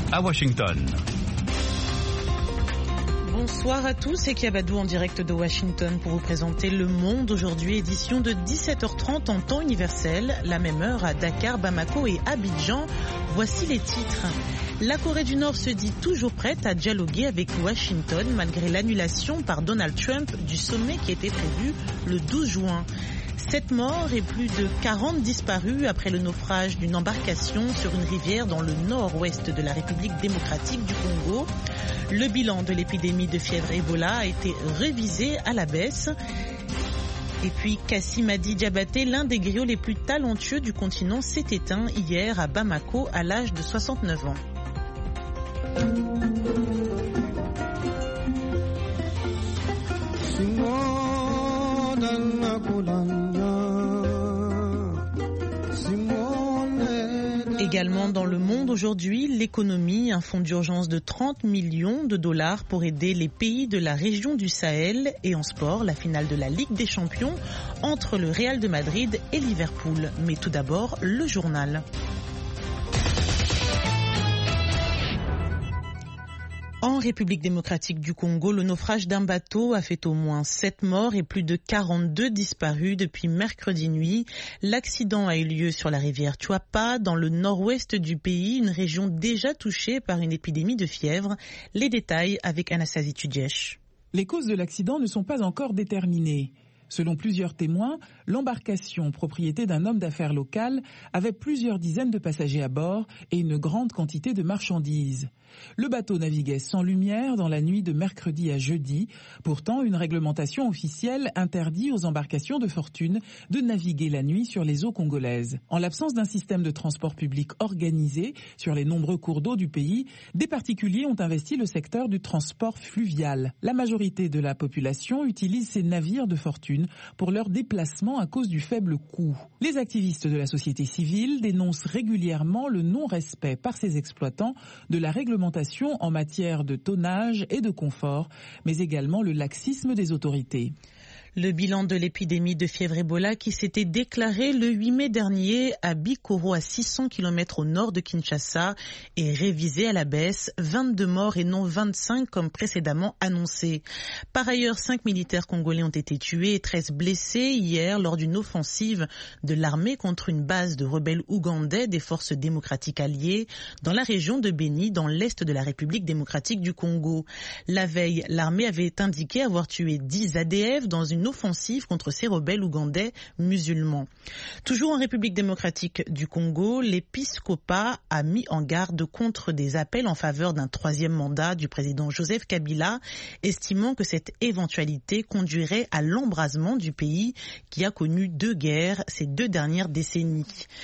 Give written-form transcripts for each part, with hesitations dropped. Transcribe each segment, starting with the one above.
à Washington. Bonsoir à tous, c'est Kiabadou en direct de Washington pour vous présenter Le Monde aujourd'hui, édition de 17h30 en temps universel, la même heure à Dakar, Bamako et Abidjan. Voici les titres. La Corée du Nord se dit toujours prête à dialoguer avec Washington malgré l'annulation par Donald Trump du sommet qui était prévu le 12 juin. 7 morts et plus de 40 disparus après le naufrage d'une embarcation sur une rivière dans le nord-ouest de la République démocratique du Congo. Le bilan de l'épidémie de fièvre Ebola a été révisé à la baisse. Et puis Kassim Adi Diabaté, l'un des griots les plus talentueux du continent, s'est éteint hier à Bamako à l'âge de 69 ans. Également dans Le Monde aujourd'hui, l'économie, un fonds d'urgence de 30 millions de dollars pour aider les pays de la région du Sahel. Et en sport, la finale de la Ligue des Champions entre le Real de Madrid et Liverpool. Mais tout d'abord, le journal. En République démocratique du Congo, le naufrage d'un bateau a fait au moins 7 morts et plus de 42 disparus depuis mercredi nuit. L'accident a eu lieu sur la rivière Chuapa, dans le nord-ouest du pays, une région déjà touchée par une épidémie de fièvre. Les détails avec Anastasie Tudiesh. Les causes de l'accident ne sont pas encore déterminées. Selon plusieurs témoins, l'embarcation, propriété d'un homme d'affaires local, avait plusieurs dizaines de passagers à bord et une grande quantité de marchandises. Le bateau naviguait sans lumière dans la nuit de mercredi à jeudi. Pourtant, une réglementation officielle interdit aux embarcations de fortune de naviguer la nuit sur les eaux congolaises. En l'absence d'un système de transport public organisé sur les nombreux cours d'eau du pays, des particuliers ont investi le secteur du transport fluvial. La majorité de la population utilise ces navires de fortune pour leur déplacement à cause du faible coût. Les activistes de la société civile dénoncent régulièrement le non-respect par ces exploitants de la réglementation en matière de tonnage et de confort, mais également le laxisme des autorités. Le bilan de l'épidémie de fièvre Ebola qui s'était déclarée le 8 mai dernier à Bikoro, à 600 km au nord de Kinshasa, est révisé à la baisse, 22 morts et non 25 comme précédemment annoncé. Par ailleurs, 5 militaires congolais ont été tués et 13 blessés hier lors d'une offensive de l'armée contre une base de rebelles ougandais des forces démocratiques alliées dans la région de Beni, dans l'est de la République démocratique du Congo. La veille, l'armée avait indiqué avoir tué 10 ADF dans une offensive contre ces rebelles ougandais musulmans. Toujours en République démocratique du Congo, l'épiscopat a mis en garde contre des appels en faveur d'un 3e mandat du président Joseph Kabila, estimant que cette éventualité conduirait à l'embrasement du pays qui a connu 2 guerres ces 2 dernières décennies.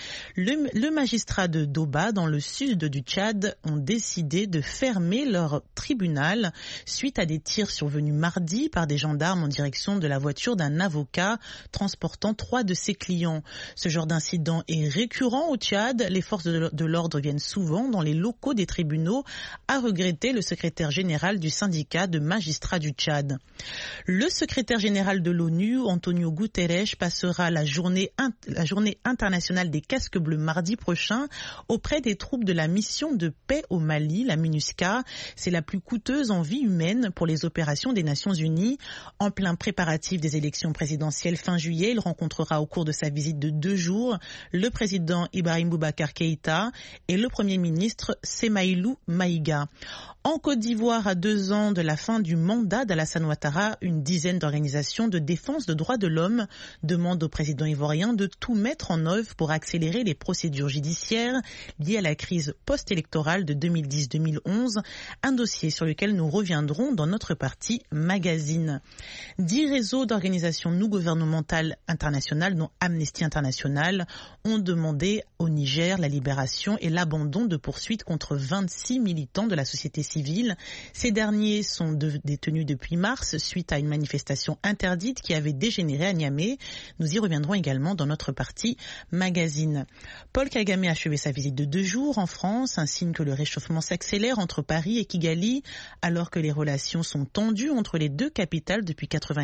Le magistrat de Doba, dans le sud du Tchad, ont décidé de fermer leur tribunal suite à des tirs survenus mardi par des gendarmes en direction de la voiture d'un avocat transportant 3 de ses clients. Ce genre d'incident est récurrent au Tchad. Les forces de l'ordre viennent souvent dans les locaux des tribunaux, a regretté le secrétaire général du syndicat de magistrats du Tchad. Le secrétaire général de l'ONU, Antonio Guterres, passera la journée internationale des casques bleus mardi prochain auprès des troupes de la mission de paix au Mali, la MINUSCA. C'est la plus coûteuse en vie humaine pour les opérations des Nations Unies. En plein préparatif des élections présidentielles fin juillet, il rencontrera au cours de sa visite de 2 jours le président Ibrahim Boubacar Keïta et le premier ministre Semaïlou Maïga. En Côte d'Ivoire, à 2 ans de la fin du mandat d'Alassane Ouattara, une dizaine d'organisations de défense de droits de l'homme demandent au président ivoirien de tout mettre en œuvre pour accélérer les procédures judiciaires liées à la crise post-électorale de 2010-2011, un dossier sur lequel nous reviendrons dans notre partie magazine. 10 réseaux d'organisations non gouvernementales internationales, dont Amnesty International, ont demandé au Niger la libération et l'abandon de poursuites contre 26 militants de la société civile. Ces derniers sont détenus depuis mars suite à une manifestation interdite qui avait dégénéré à Niamey. Nous y reviendrons également dans notre partie magazine. Paul Kagame a achevé sa visite de 2 jours en France, un signe que le réchauffement s'accélère entre Paris et Kigali, alors que les relations sont tendues entre les 2 capitales depuis 1994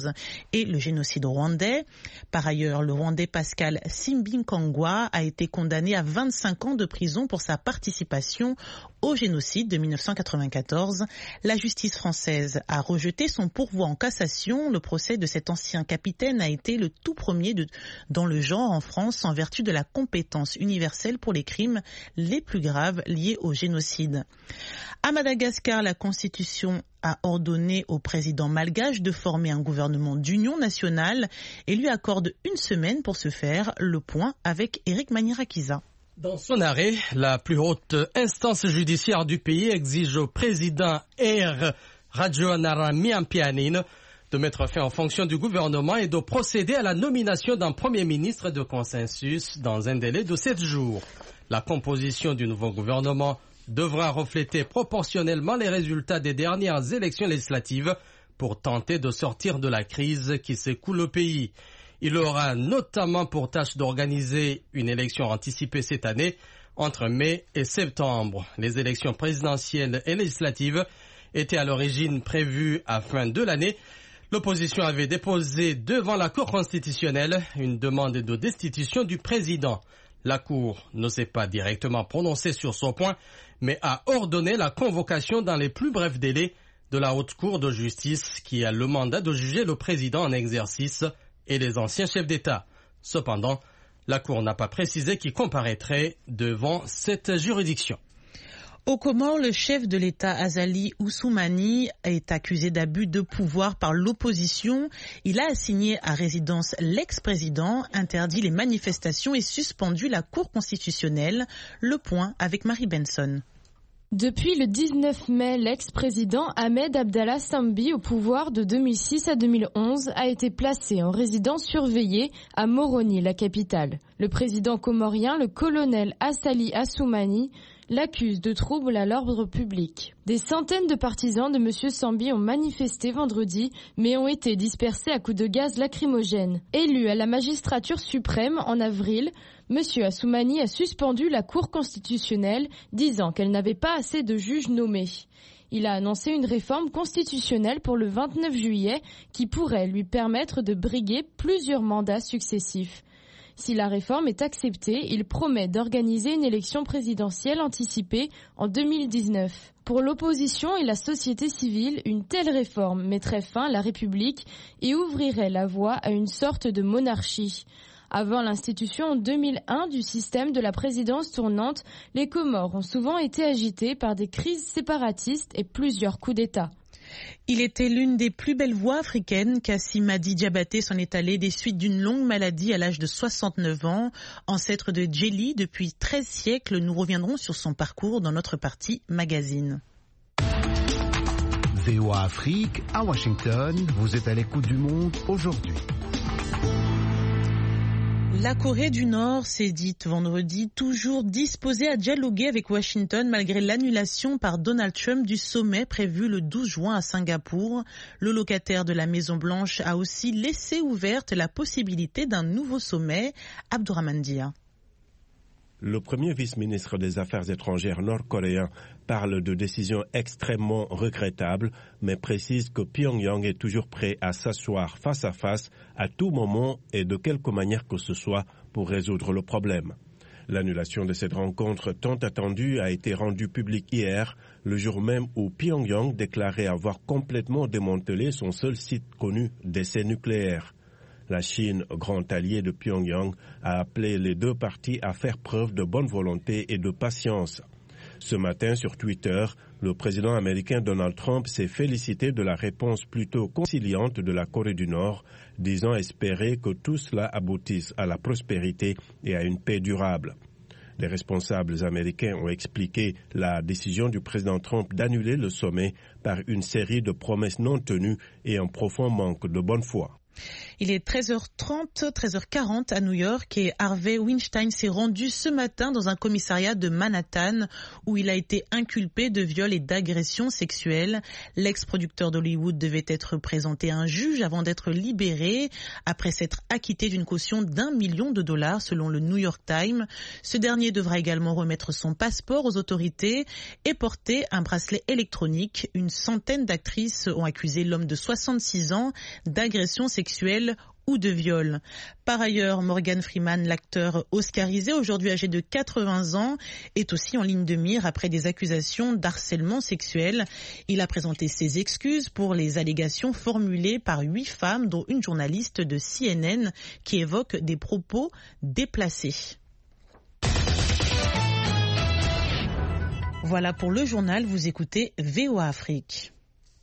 1914 et le génocide rwandais. Par ailleurs, le Rwandais Pascal Simbikangwa a été condamné à 25 ans de prison pour sa participation au génocide de 1994. La justice française a rejeté son pourvoi en cassation. Le procès de cet ancien capitaine a été le tout premier dans le genre en France en vertu de la compétence universelle pour les crimes les plus graves liés au génocide. À Madagascar, la Constitution a ordonné au président malgache de former un gouvernement d'union nationale et lui accorde une semaine pour ce faire. Le point avec Eric Manirakiza. Dans son arrêt, la plus haute instance judiciaire du pays exige au président R. Rajoelinaramampianina de mettre fin aux fonctions du gouvernement et de procéder à la nomination d'un premier ministre de consensus dans un délai de 7 jours. La composition du nouveau gouvernement devra refléter proportionnellement les résultats des dernières élections législatives pour tenter de sortir de la crise qui secoue le pays. Il aura notamment pour tâche d'organiser une élection anticipée cette année entre mai et septembre. Les élections présidentielles et législatives étaient à l'origine prévues à fin de l'année. L'opposition avait déposé devant la Cour constitutionnelle une demande de destitution du président. La Cour ne s'est pas directement prononcée sur ce point, mais a ordonné la convocation dans les plus brefs délais de la Haute Cour de justice qui a le mandat de juger le président en exercice et les anciens chefs d'État. Cependant, la Cour n'a pas précisé qui comparaîtrait devant cette juridiction. Aux Comores, le chef de l'État Azali Assoumani est accusé d'abus de pouvoir par l'opposition. Il a assigné à résidence l'ex-président, interdit les manifestations et suspendu la Cour constitutionnelle. Le point avec Marie Benson. Depuis le 19 mai, l'ex-président Ahmed Abdallah Sambi, au pouvoir de 2006 à 2011, a été placé en résidence surveillée à Moroni, la capitale. Le président comorien, le colonel Azali Assoumani, l'accuse de troubles à l'ordre public. Des centaines de partisans de M. Sambi ont manifesté vendredi, mais ont été dispersés à coups de gaz lacrymogène. Élu à la magistrature suprême en avril, M. Assoumani a suspendu la Cour constitutionnelle, disant qu'elle n'avait pas assez de juges nommés. Il a annoncé une réforme constitutionnelle pour le 29 juillet qui pourrait lui permettre de briguer plusieurs mandats successifs. Si la réforme est acceptée, il promet d'organiser une élection présidentielle anticipée en 2019. Pour l'opposition et la société civile, une telle réforme mettrait fin à la République et ouvrirait la voie à une sorte de monarchie. Avant l'institution en 2001 du système de la présidence tournante, les Comores ont souvent été agités par des crises séparatistes et plusieurs coups d'État. Il était l'une des plus belles voix africaines. Kassim Adi Diabaté s'en est allé des suites d'une longue maladie à l'âge de 69 ans. Ancêtre de Djeli depuis 13 siècles, nous reviendrons sur son parcours dans notre partie magazine. VOA Afrique, à Washington, vous êtes à l'écoute du monde aujourd'hui. La Corée du Nord s'est dite vendredi toujours disposée à dialoguer avec Washington malgré l'annulation par Donald Trump du sommet prévu le 12 juin à Singapour. Le locataire de la Maison-Blanche a aussi laissé ouverte la possibilité d'un nouveau sommet. Abdourahmane Dia. Le premier vice-ministre des Affaires étrangères nord-coréen parle de décisions extrêmement regrettables, mais précise que Pyongyang est toujours prêt à s'asseoir face à face à tout moment et de quelque manière que ce soit pour résoudre le problème. L'annulation de cette rencontre tant attendue a été rendue publique hier, le jour même où Pyongyang déclarait avoir complètement démantelé son seul site connu d'essais nucléaires. La Chine, grand allié de Pyongyang, a appelé les deux parties à faire preuve de bonne volonté et de patience. Ce matin, sur Twitter, le président américain Donald Trump s'est félicité de la réponse plutôt conciliante de la Corée du Nord, disant espérer que tout cela aboutisse à la prospérité et à une paix durable. Les responsables américains ont expliqué la décision du président Trump d'annuler le sommet par une série de promesses non tenues et un profond manque de bonne foi. Il est 13h40 à New York et Harvey Weinstein s'est rendu ce matin dans un commissariat de Manhattan où il a été inculpé de viol et d'agression sexuelle. L'ex-producteur d'Hollywood devait être présenté à un juge avant d'être libéré après s'être acquitté d'une caution d'1 million de dollars selon le New York Times. Ce dernier devra également remettre son passeport aux autorités et porter un bracelet électronique. Une centaine d'actrices ont accusé l'homme de 66 ans d'agression sexuelle ou de viol. Par ailleurs, Morgan Freeman, l'acteur oscarisé, aujourd'hui âgé de 80 ans, est aussi en ligne de mire après des accusations d'harcèlement sexuel. Il a présenté ses excuses pour les allégations formulées par 8 femmes, dont une journaliste de CNN qui évoque des propos déplacés. Voilà pour le journal, vous écoutez VOA Afrique.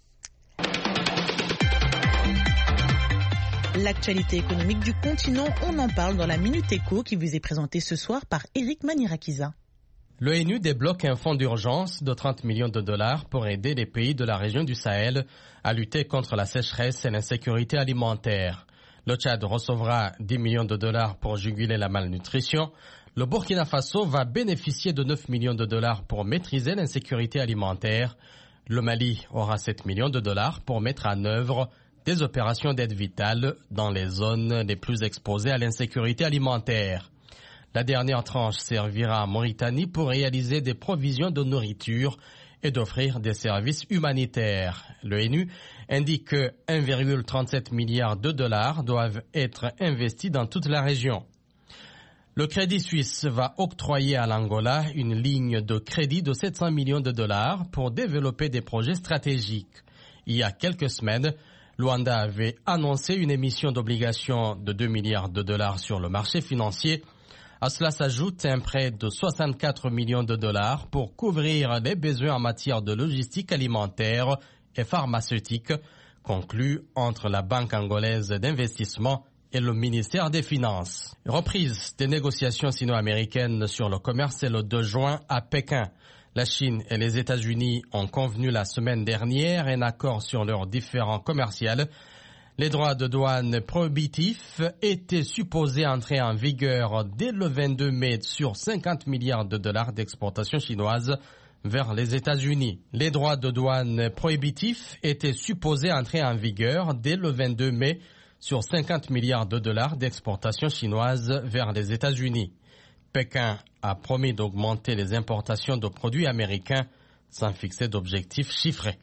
L'actualité économique du continent, on en parle dans la Minute Éco qui vous est présentée ce soir par Eric Manirakiza. L'ONU débloque un fonds d'urgence de 30 millions de dollars pour aider les pays de la région du Sahel à lutter contre la sécheresse et l'insécurité alimentaire. Le Tchad recevra 10 millions de dollars pour juguler la malnutrition. Le Burkina Faso va bénéficier de 9 millions de dollars pour maîtriser l'insécurité alimentaire. Le Mali aura 7 millions de dollars pour mettre en œuvre des opérations d'aide vitale dans les zones les plus exposées à l'insécurité alimentaire. La dernière tranche servira à Mauritanie pour réaliser des provisions de nourriture et d'offrir des services humanitaires. L'ONU indique que 1,37 milliard de dollars doivent être investis dans toute la région. Le Crédit Suisse va octroyer à l'Angola une ligne de crédit de 700 millions de dollars pour développer des projets stratégiques. Il y a quelques semaines, Luanda avait annoncé une émission d'obligations de 2 milliards de dollars sur le marché financier. À cela s'ajoute un prêt de 64 millions de dollars pour couvrir les besoins en matière de logistique alimentaire et pharmaceutique, conclu entre la Banque angolaise d'investissement et le ministère des Finances. Reprise des négociations sino-américaines sur le commerce le 2 juin à Pékin. La Chine et les États-Unis ont convenu la semaine dernière un accord sur leurs différends commerciaux. Les droits de douane prohibitifs étaient supposés entrer en vigueur dès le 22 mai sur 50 milliards de dollars d'exportation chinoise vers les États-Unis. Les droits de douane prohibitifs étaient supposés entrer en vigueur dès le 22 mai sur 50 milliards de dollars d'exportation chinoise vers les États-Unis. Pékin a promis d'augmenter les importations de produits américains sans fixer d'objectifs chiffrés.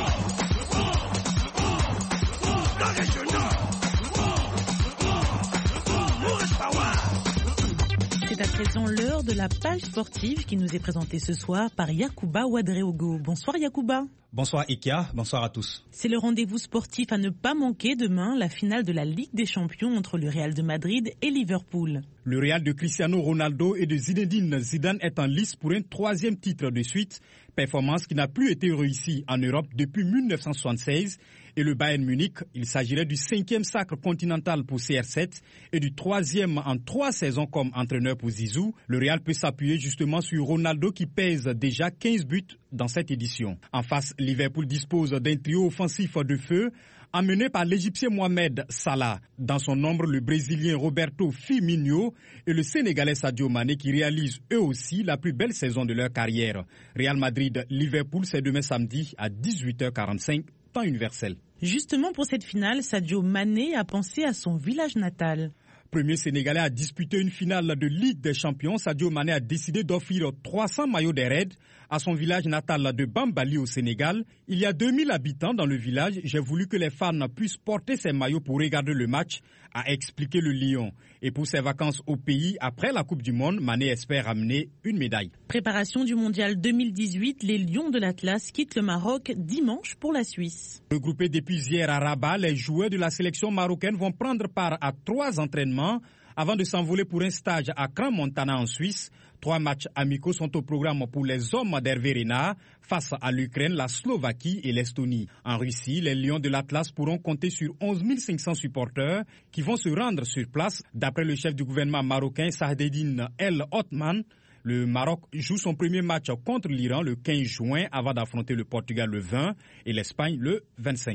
C'est à présent l'heure de la page sportive qui nous est présentée ce soir par Yacouba Ouadreogo. Bonsoir Yacouba. Bonsoir Ikia, bonsoir à tous. C'est le rendez-vous sportif à ne pas manquer demain, la finale de la Ligue des Champions entre le Real de Madrid et Liverpool. Le Real de Cristiano Ronaldo et de Zinedine Zidane est en lice pour un 3e titre de suite, performance qui n'a plus été réussie en Europe depuis 1976. Et le Bayern Munich, il s'agirait du 5e sacre continental pour CR7 et du 3e en 3 saisons comme entraîneur pour Zizou. Le Real peut s'appuyer justement sur Ronaldo qui pèse déjà 15 buts dans cette édition. En face, Liverpool dispose d'un trio offensif de feu, amené par l'Égyptien Mohamed Salah. Dans son nombre, le Brésilien Roberto Firmino et le Sénégalais Sadio Mané qui réalisent eux aussi la plus belle saison de leur carrière. Real Madrid-Liverpool, c'est demain samedi à 18h45, temps universel. Justement pour cette finale, Sadio Mané a pensé à son village natal. Premier Sénégalais à disputer une finale de Ligue des Champions, Sadio Mané a décidé d'offrir 300 maillots des Reds à son village natal de Bambali au Sénégal. Il y a 2000 habitants dans le village. J'ai voulu que les fans puissent porter ces maillots pour regarder le match, a expliqué le Lion. Et pour ses vacances au pays, après la Coupe du Monde, Mané espère amener une médaille. Préparation du Mondial 2018, les Lions de l'Atlas quittent le Maroc dimanche pour la Suisse. Regroupés depuis hier à Rabat, les joueurs de la sélection marocaine vont prendre part à 3 entraînements avant de s'envoler pour un stage à Crans-Montana en Suisse. 3 matchs amicaux sont au programme pour les hommes d'Hervé Renard face à l'Ukraine, la Slovaquie et l'Estonie. En Russie, les Lions de l'Atlas pourront compter sur 11 500 supporters qui vont se rendre sur place. D'après le chef du gouvernement marocain, Saadedine El Othman, le Maroc joue son premier match contre l'Iran le 15 juin avant d'affronter le Portugal le 20 et l'Espagne le 25.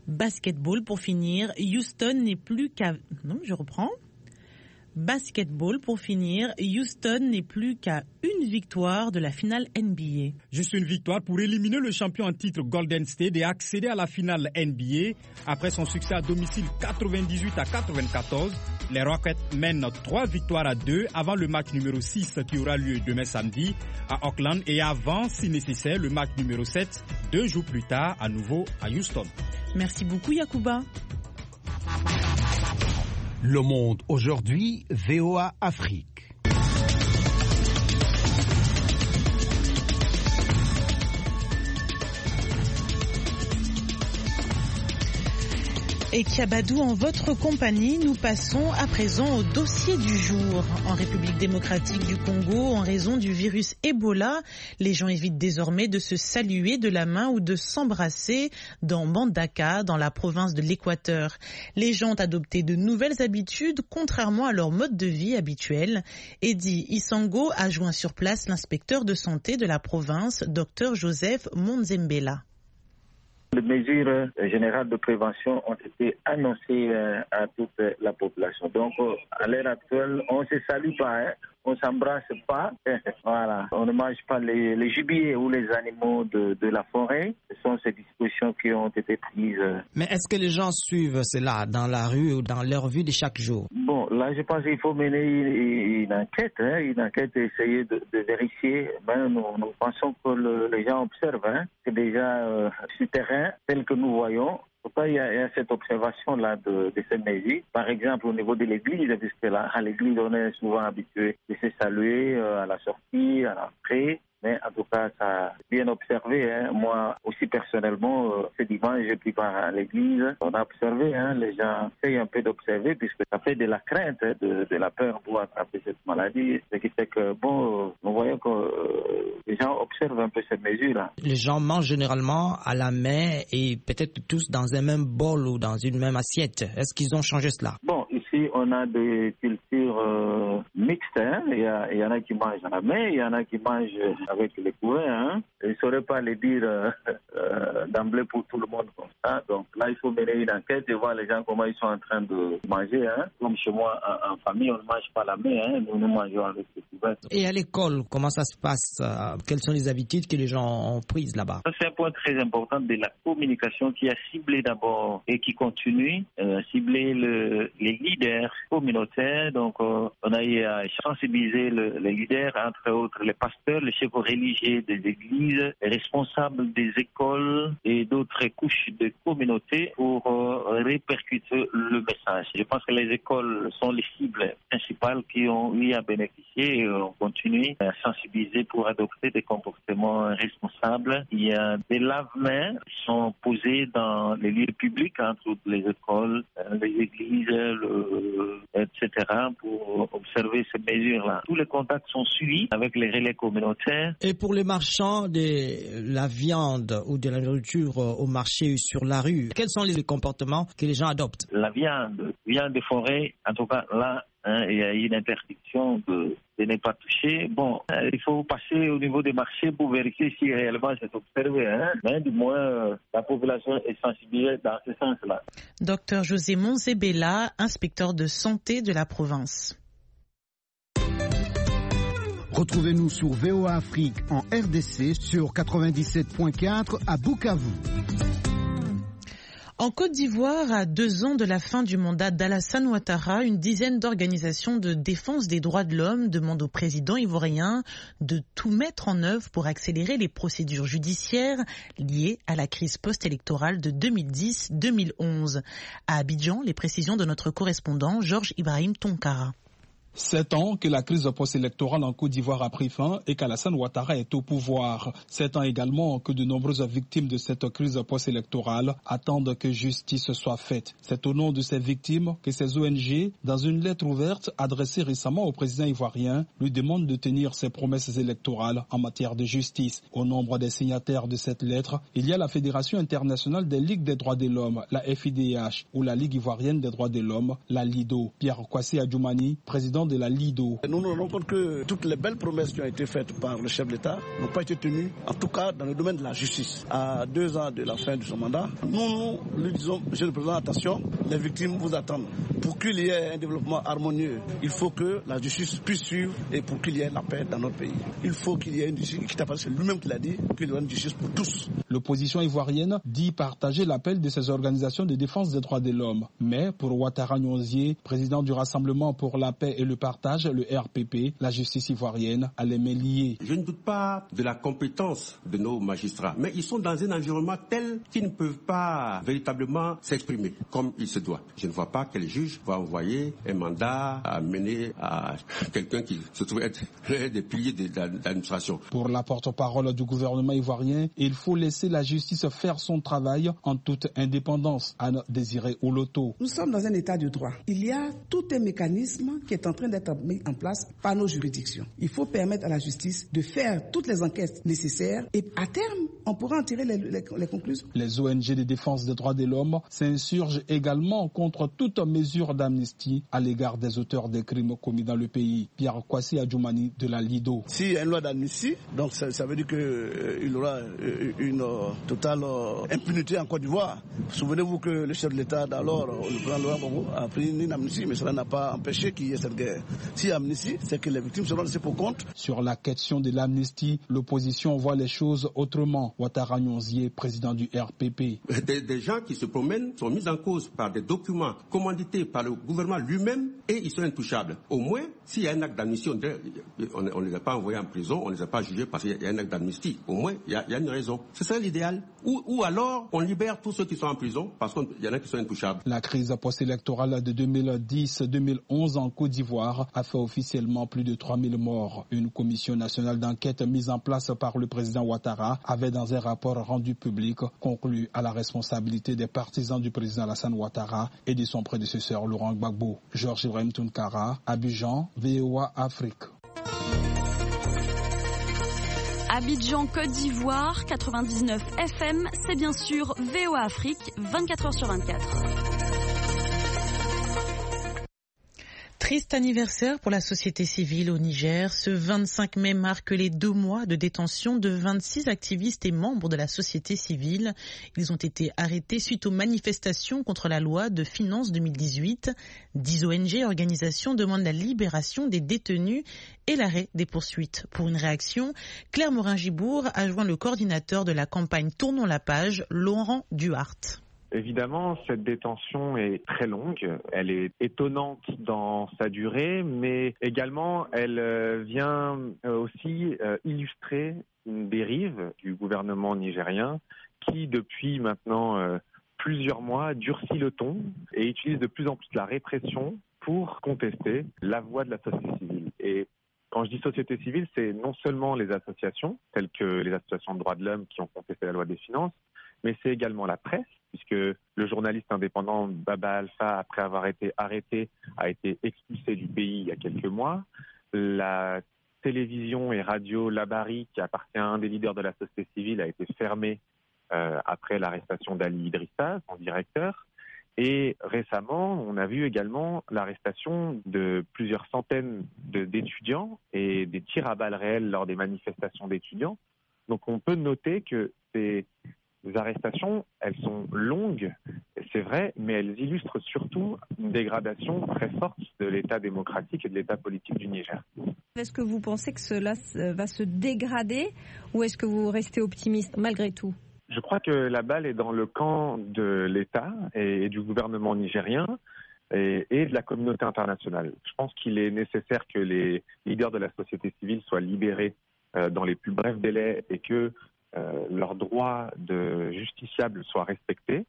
Basketball pour finir, Houston n'est plus qu'à... Non, je reprends. Basketball pour finir, Houston n'est plus qu'à une victoire de la finale NBA. Juste une victoire pour éliminer le champion en titre Golden State et accéder à la finale NBA. Après son succès à domicile 98-94, les Rockets mènent 3-2 avant le match numéro 6 qui aura lieu demain samedi à Oakland et avant, si nécessaire, le match numéro 7 2 jours plus tard à nouveau à Houston. Merci beaucoup Yacouba. Le Monde aujourd'hui, VOA Afrique. Et Kiabadou, en votre compagnie, nous passons à présent au dossier du jour. En République démocratique du Congo, en raison du virus Ebola, les gens évitent désormais de se saluer de la main ou de s'embrasser dans Mbandaka, dans la province de l'Équateur. Les gens ont adopté de nouvelles habitudes, contrairement à leur mode de vie habituel. Eddie Isango a joint sur place l'inspecteur de santé de la province, Dr Joseph Monzembela. Les mesures générales de prévention ont été annoncées à toute la population. Donc, à l'heure actuelle, on ne se salue pas, on ne s'embrasse pas. Voilà. On ne mange pas les gibiers ou les animaux de la forêt. Ce sont ces dispositions qui ont été prises. Mais est-ce que les gens suivent cela dans la rue ou dans leur vie de chaque jour? Bon, là, je pense qu'il faut mener une enquête et essayer de vérifier. Ben, nous pensons que les gens observent, que déjà sur terrain, tel que nous voyons, pourquoi il y a cette observation-là de ces mesures. Par exemple, au niveau de l'église, puisque là, à l'église, on est souvent habitué de se saluer à la sortie, à l'entrée. Mais en tout cas, ça a bien observé. Moi aussi, personnellement, ce dimanche, j'ai pris part à l'église. On a observé, les gens essayent un peu d'observer puisque ça fait de la crainte, de la peur pour attraper cette maladie. Ce qui fait que, nous voyons que les gens observent un peu ces mesures-là. Les gens mangent généralement à la main et peut-être tous dans un même bol ou dans une même assiette. Est-ce qu'ils ont changé cela? Bon, ici, on a des cultures mixtes. Il y en a qui mangent à la main, il y en a qui mangent avec les couverts. Je ne saurais pas le dire d'emblée pour tout le monde comme ça. Donc là, il faut mener une enquête et voir les gens comment ils sont en train de manger. Comme chez moi, en famille, on ne mange pas la main. Nous mangeons avec les couverts. Et à l'école, comment ça se passe? Quelles sont les habitudes que les gens ont prises là-bas? C'est un point très important de la communication qui a ciblé d'abord et qui continue, ciblé les leaders communautaires. Donc, on a eu à sensibiliser les leaders, entre autres les pasteurs, les chefs religieux des églises, les responsables des écoles et d'autres couches de communauté pour répercuter le message. Je pense que les écoles sont les cibles principales qui ont eu à bénéficier et on continue à sensibiliser pour adopter des comportements responsables. Il y a des lave-mains qui sont posés dans les lieux publics, entre les écoles, les églises, etc., pour observer ces mesures-là. Tous les contacts sont suivis avec les relais communautaires. Et pour les marchands de la viande ou de la nourriture au marché ou sur la rue, quels sont les comportements que les gens adoptent? La viande de forêt, en tout cas là, il y a une interdiction de ne pas toucher. Bon, il faut passer au niveau des marchés pour vérifier si réellement c'est observé. Mais du moins, la population est sensibilisée dans ce sens-là. Dr José Monzembela, inspecteur de santé de la province. Retrouvez-nous sur VOA Afrique en RDC sur 97.4 à Bukavu. En Côte d'Ivoire, à 2 ans de la fin du mandat d'Alassane Ouattara, une dizaine d'organisations de défense des droits de l'homme demandent au président ivoirien de tout mettre en œuvre pour accélérer les procédures judiciaires liées à la crise post-électorale de 2010-2011. À Abidjan, les précisions de notre correspondant Georges Ibrahim Tonkara. 7 ans que la crise post-électorale en Côte d'Ivoire a pris fin et qu'Alassane Ouattara est au pouvoir. 7 ans également que de nombreuses victimes de cette crise post-électorale attendent que justice soit faite. C'est au nom de ces victimes que ces ONG, dans une lettre ouverte adressée récemment au président ivoirien, lui demandent de tenir ses promesses électorales en matière de justice. Au nombre des signataires de cette lettre, il y a la Fédération internationale des ligues des droits de l'homme, la FIDH, ou la Ligue ivoirienne des droits de l'homme, la LIDO. Pierre Kwasi Adjoumani, président président de la Lido. Nous nous rendons compte que toutes les belles promesses qui ont été faites par le chef de l'État n'ont pas été tenues, en tout cas dans le domaine de la justice. À 2 ans de la fin de son mandat, nous lui disons, monsieur le président, attention, les victimes vous attendent. Pour qu'il y ait un développement harmonieux, il faut que la justice puisse suivre et pour qu'il y ait la paix dans notre pays. Il faut qu'il y ait une justice équitable, c'est lui-même qui l'a dit, qu'il y ait une justice pour tous. L'opposition ivoirienne dit partager l'appel de ces organisations de défense des droits de l'homme. Mais pour Ouattara Nyonzié, président du Rassemblement pour la paix et le partage, le RPP, la justice ivoirienne a les mains liées. Je ne doute pas de la compétence de nos magistrats, mais ils sont dans un environnement tel qu'ils ne peuvent pas véritablement s'exprimer comme il se doit. Je ne vois pas quel juge va envoyer un mandat à mener à quelqu'un qui se trouve être l'un des piliers de l'administration. Pour la porte-parole du gouvernement ivoirien, il faut laisser la justice faire son travail en toute indépendance. Anne Désiré Oloto. Nous sommes dans un état de droit. Il y a tout un mécanisme qui est en train d'être mis en place par nos juridictions. Il faut permettre à la justice de faire toutes les enquêtes nécessaires et à terme, on pourra en tirer les conclusions. Les ONG de défense des droits de l'homme s'insurgent également contre toute mesure d'amnistie à l'égard des auteurs des crimes commis dans le pays. Pierre Kwasi Adjoumani de la Lido. S'il y a une loi d'amnistie, donc ça veut dire qu'il y aura une totale impunité en Côte d'Ivoire. Souvenez-vous que le chef de l'État d'alors, le président Laurent Gbagbo, a pris une amnistie, mais cela n'a pas empêché qu'il y ait cette guerre. Si amnistie, c'est que les victimes seront laissées pour compte. Sur la question de l'amnistie, l'opposition voit les choses autrement. Ouattara Nyonzié, président du RPP. Des gens qui se promènent sont mis en cause par des documents commandités par le gouvernement lui-même et ils sont intouchables. Au moins, s'il y a un acte d'amnistie, on ne les a pas envoyés en prison, on ne les a pas jugés parce qu'il y a un acte d'amnistie. Au moins, il y a une raison. C'est ça l'idéal. Ou alors, on libère tous ceux qui sont en prison parce qu'il y en a qui sont intouchables. La crise post-électorale de 2010-2011 en Côte d'Ivoire a fait officiellement plus de 3000 morts. Une commission nationale d'enquête mise en place par le président Ouattara avait dans un rapport rendu public conclu à la responsabilité des partisans du président Alassane Ouattara et de son prédécesseur Laurent Gbagbo. Georges Ibrahim Tounkara, Abidjan, VOA Afrique. Abidjan, Côte d'Ivoire, 99 FM, c'est bien sûr VOA Afrique, 24h/24. Triste anniversaire pour la société civile au Niger. Ce 25 mai marque les 2 mois de détention de 26 activistes et membres de la société civile. Ils ont été arrêtés suite aux manifestations contre la loi de finances 2018. 10 ONG et organisations demandent la libération des détenus et l'arrêt des poursuites. Pour une réaction, Claire Morin-Gibour a joint le coordinateur de la campagne Tournons la page, Laurent Duhart. Évidemment, cette détention est très longue, elle est étonnante dans sa durée, mais également elle vient aussi illustrer une dérive du gouvernement nigérien qui, depuis maintenant plusieurs mois, durcit le ton et utilise de plus en plus la répression pour contester la voix de la société civile. Et quand je dis société civile, c'est non seulement les associations, telles que les associations de droits de l'homme qui ont contesté la loi des finances, mais c'est également la presse, puisque le journaliste indépendant Baba Alpha, après avoir été arrêté, a été expulsé du pays il y a quelques mois. La télévision et radio Labari, qui appartient à un des leaders de la société civile, a été fermée après l'arrestation d'Ali Idrissa, son directeur. Et récemment, on a vu également l'arrestation de plusieurs centaines d'étudiants et des tirs à balles réelles lors des manifestations d'étudiants. Donc on peut noter que ces arrestations, elles sont longues, c'est vrai, mais elles illustrent surtout une dégradation très forte de l'état démocratique et de l'état politique du Niger. Est-ce que vous pensez que cela va se dégrader ou est-ce que vous restez optimiste malgré tout ? Je crois que la balle est dans le camp de l'État et du gouvernement nigérien et de la communauté internationale. Je pense qu'il est nécessaire que les leaders de la société civile soient libérés dans les plus brefs délais et que leurs droits de justiciables soient respectés,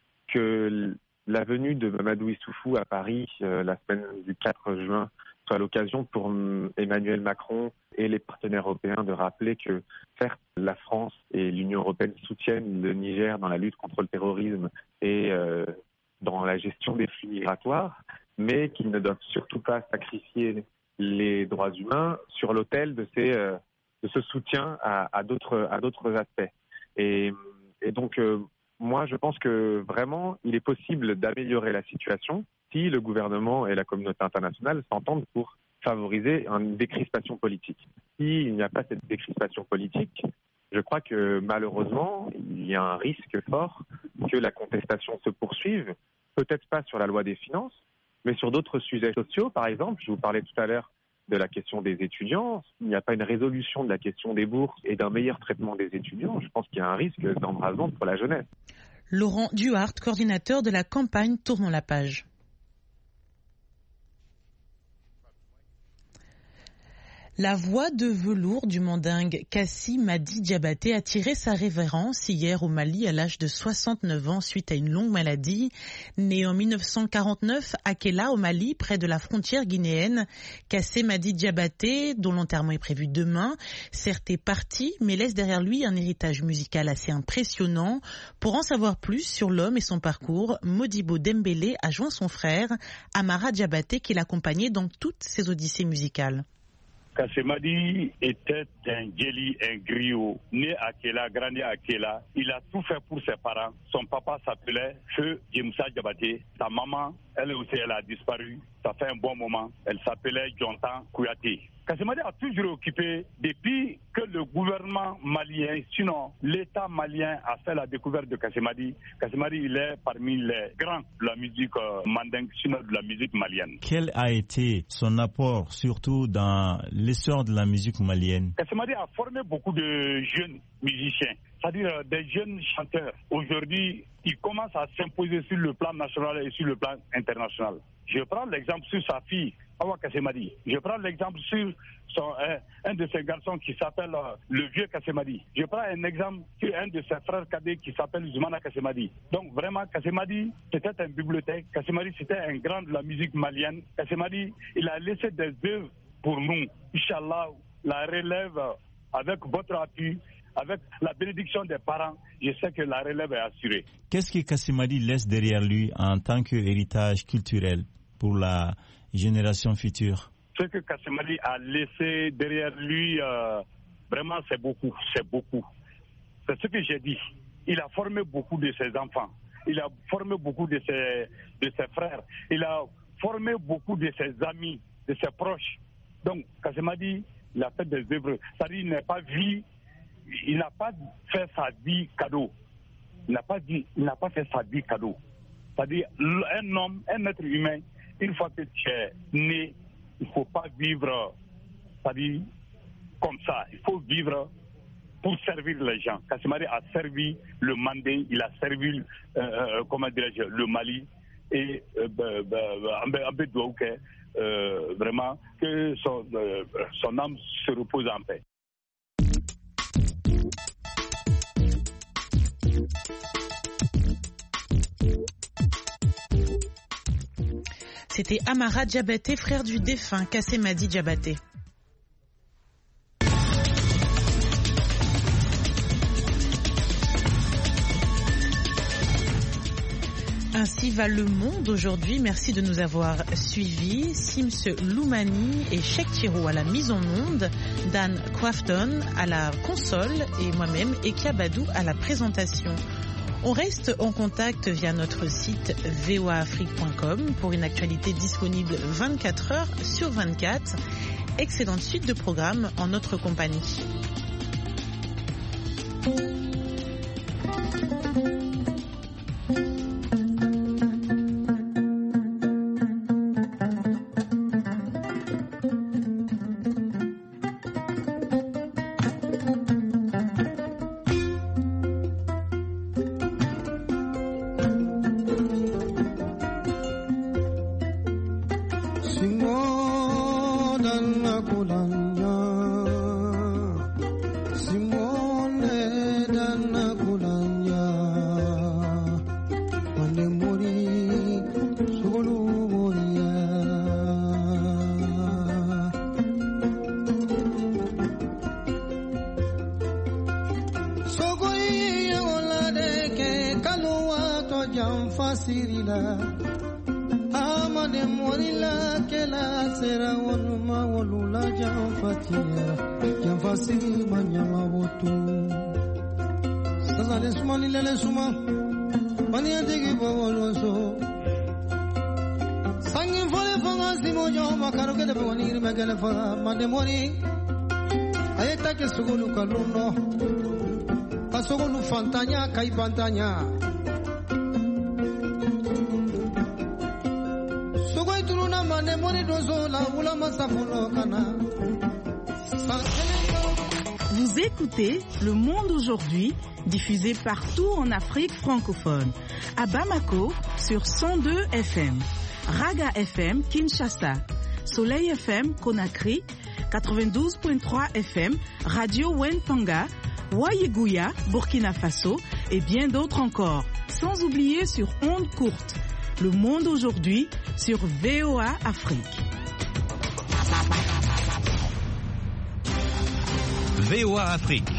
que la venue de Mamadou Issoufou à Paris la semaine du 4 juin soit l'occasion pour Emmanuel Macron et les partenaires européens de rappeler que, certes, la France et l'Union européenne soutiennent le Niger dans la lutte contre le terrorisme et dans la gestion des flux migratoires, mais qu'ils ne doivent surtout pas sacrifier les droits humains sur l'autel de ce soutien à d'autres aspects. Et donc, moi, je pense que vraiment, il est possible d'améliorer la situation si le gouvernement et la communauté internationale s'entendent pour favoriser une décrispation politique. S'il n'y a pas cette décrispation politique, je crois que malheureusement, il y a un risque fort que la contestation se poursuive, peut-être pas sur la loi des finances, mais sur d'autres sujets sociaux, par exemple. Je vous parlais tout à l'heure de la question des étudiants. Il n'y a pas une résolution de la question des bourses et d'un meilleur traitement des étudiants. Je pense qu'il y a un risque d'embrasement pour la jeunesse. Laurent Duhart, coordinateur de la campagne Tournons la page. La voix de velours du mandingue Kassi Madi Diabaté a tiré sa révérence hier au Mali à l'âge de 69 ans suite à une longue maladie. Né en 1949 à Kela au Mali, près de la frontière guinéenne, Kassi Madi Diabaté, dont l'enterrement est prévu demain, certes est parti, mais laisse derrière lui un héritage musical assez impressionnant. Pour en savoir plus sur l'homme et son parcours, Modibo Dembélé a joint son frère, Amara Diabaté, qui l'accompagnait dans toutes ses odyssées musicales. Kassi Madi était un Djeli, un griot, né à Kela, grandi à Kela. Il a tout fait pour ses parents. Son papa s'appelait Feu Jemsa Diabaté. Sa maman, elle aussi, elle a disparu. Ça fait un bon moment. Elle s'appelait Jontan Kouyaté. Kassi Madi a toujours occupé, depuis que le gouvernement malien, sinon l'État malien a fait la découverte de Kassi Madi. Kassi Madi, il est parmi les grands de la musique mandingue, sinon de la musique malienne. Quel a été son apport, surtout dans l'essor de la musique malienne? Kassi Madi a formé beaucoup de jeunes musiciens, c'est-à-dire des jeunes chanteurs. Aujourd'hui, ils commencent à s'imposer sur le plan national et sur le plan international. Je prends l'exemple sur sa fille, Awa Kassi Madi. Je prends l'exemple sur un de ses garçons qui s'appelle le vieux Kassi Madi. Je prends un exemple sur un de ses frères cadets qui s'appelle Zumana Kassi Madi. Donc vraiment, Kassi Madi, c'était une bibliothèque. Kassi Madi, c'était un grand de la musique malienne. Kassi Madi, il a laissé des œuvres pour nous. Inch'Allah, la relève avec votre appui, avec la bénédiction des parents, je sais que la relève est assurée. Qu'est-ce que Kassi Madi laisse derrière lui en tant qu'héritage culturel pour la génération future? Ce que Kassi Madi a laissé derrière lui, vraiment c'est beaucoup, c'est beaucoup. C'est ce que j'ai dit. Il a formé beaucoup de ses enfants, il a formé beaucoup de ses frères, il a formé beaucoup de ses amis, de ses proches. Donc Kassi Madi, il a fait des œuvres, c'est-à-dire il n'a pas vu. Il n'a pas fait sa vie cadeau. Il n'a pas fait sa vie cadeau. C'est-à-dire, un homme, un être humain, une fois que tu es né, il ne faut pas vivre, c'est-à-dire, comme ça. Il faut vivre pour servir les gens. Kassi Madi a servi le Mandé, il a servi, le Mali. Et vraiment, que son âme se repose en paix. C'était Amara Diabaté, frère du défunt Kassi Madi Diabaté. Ainsi va le monde aujourd'hui. Merci de nous avoir suivis. Sims Loumani et Cheikh Thiro à la mise en onde, Dan Crafton à la console et moi-même Ekia Badou à la présentation. On reste en contact via notre site voaafrique.com pour une actualité disponible 24 heures sur 24. Excellente suite de programmes en notre compagnie. Sangi fole fanga simojo makaro ke de boni megale fala mademori ayeta ke sugulu kaluno kasugulu fantanya kai pantanya sugoi tuluna mademori dozo la ula masafuno kana. Vous écoutez Le Monde aujourd'hui, diffusé partout en Afrique francophone. À Bamako, sur 102 FM. Raga FM, Kinshasa. Soleil FM, Conakry. 92.3 FM, Radio Wentanga. Wayeguya, Burkina Faso. Et bien d'autres encore. Sans oublier sur ondes courtes. Le Monde aujourd'hui, sur VOA Afrique. VOA Afrique,